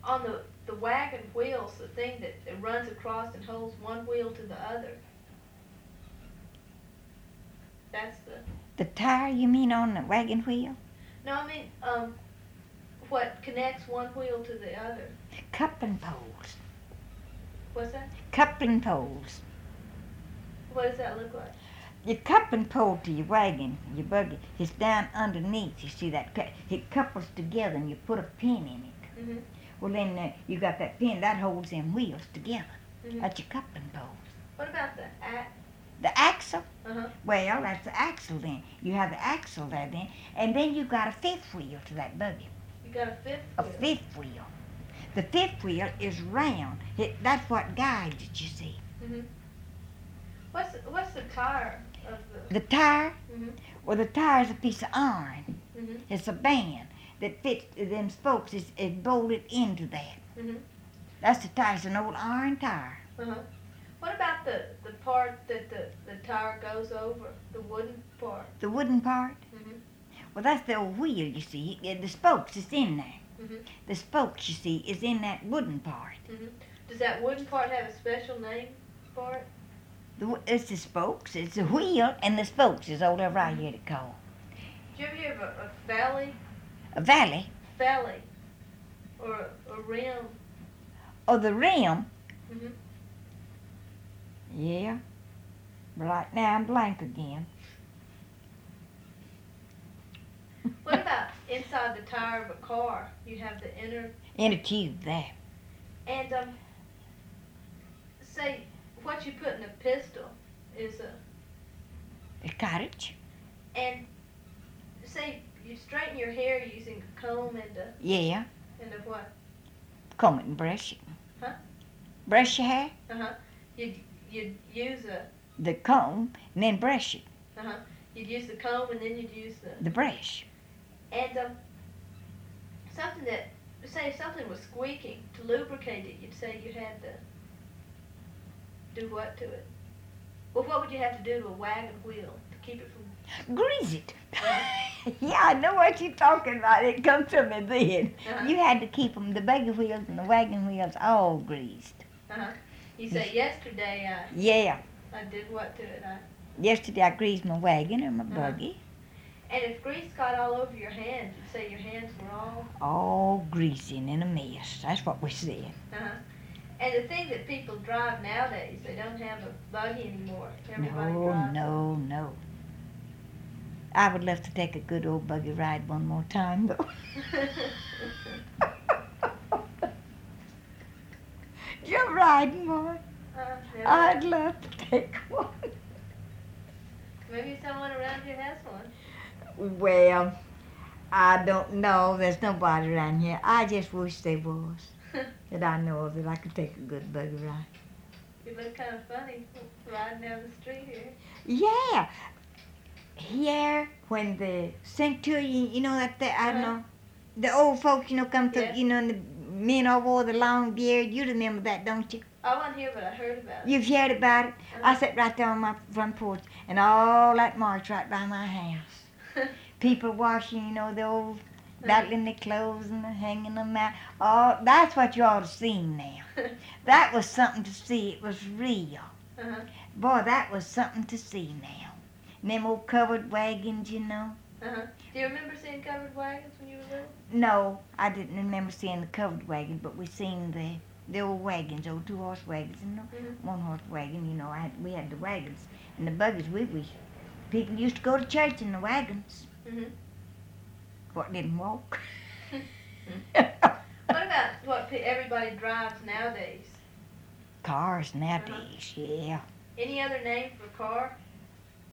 on the wagon wheels, the thing that it runs across and holds one wheel to the other. That's The tire, you mean, on the wagon wheel? no, I mean, what connects one wheel to the other. Coupling poles. What's that? Coupling poles. What does that look like? Your coupling pole to your wagon, your buggy, is down underneath. You see that? It couples together and you put a pin in it. Mhm. Well, then you got that pin that holds them wheels together. Mhm. That's your coupling poles. What about the The axle? Uh-huh. Well, that's the axle then. You have the axle there then, and then you got a fifth wheel to that buggy. You got a fifth A wheel. fifth wheel. The fifth wheel is round. That's what guides it, you see. Mhm. What's the tire of the? The tire? Mhm. Well, the tire is a piece of iron. Mhm. It's a band that fits them spokes. It's bolted into that. Mhm. That's the tire. It's an old iron tire. Uh-huh. What about the part that the tire goes over? The wooden part. The wooden part? Mhm. Well, that's the old wheel, you see. The spokes is in there. Mhm. The spokes, you see, is in that wooden part. Mhm. Does that wooden part have a special name for it? It's the spokes. It's the wheel and the spokes is all over right here to call. Did you ever hear of a valley? A valley. Valley. Or a rim? Or the rim. Mhm. Yeah. But right now I'm blank again. What about inside the tire of a car? You have the inner In a tube there. and say what you put in a pistol is A carriage. and say you straighten your hair using a comb and Yeah. a what? Comb it and brush it. Huh? Brush your hair. You'd use The comb and then brush it. you'd use the comb and then you'd use The brush. and something that say if something was squeaking to lubricate it, you'd say you had to do what to it? Well, what would you have to do to a wagon wheel to keep it from? Grease it. Yeah, I know what you're talking about. It comes to me then. Uh-huh. You had to keep them, the buggy wheels and the wagon wheels, all greased. You say yesterday Yeah. I did what to it? Yesterday I greased my wagon and my Uh-huh. buggy. And if grease got all over your hands, you'd say your hands were All greasy and in a mess. That's what we said. And the thing that people drive nowadays, they don't have a buggy anymore. Everybody drives. No. I would love to take a good old buggy ride one more time, though. You're riding one. Never. I'd love to take one. Maybe someone around here has one. Well, I don't know. There's nobody around here. I just wish there was. That I know of that I could take a good buggy ride. You look kind of funny riding down the street here. Yeah. Here, when the centurion, you know that, I don't know, the old folks, come to, Yeah. And the men all wore the long beard. You remember that, don't you? I wasn't here, but I heard about it. You've heard about it? I sat right there on my front porch, and all that march right by my house. People washing, the old, battling their clothes and hanging them out. Oh, that's what you ought to see now. That was something to see. It was real. Boy, that was something to see now. And them old covered wagons, Do you remember seeing covered wagons when you were little? No, I didn't remember seeing the covered wagon, but we seen the old wagons, old two-horse wagons, and one-horse wagon. We had the wagons and the buggies. People used to go to church in the wagons. What didn't walk? What about what everybody drives nowadays? Cars nowadays, yeah. Any other name for car?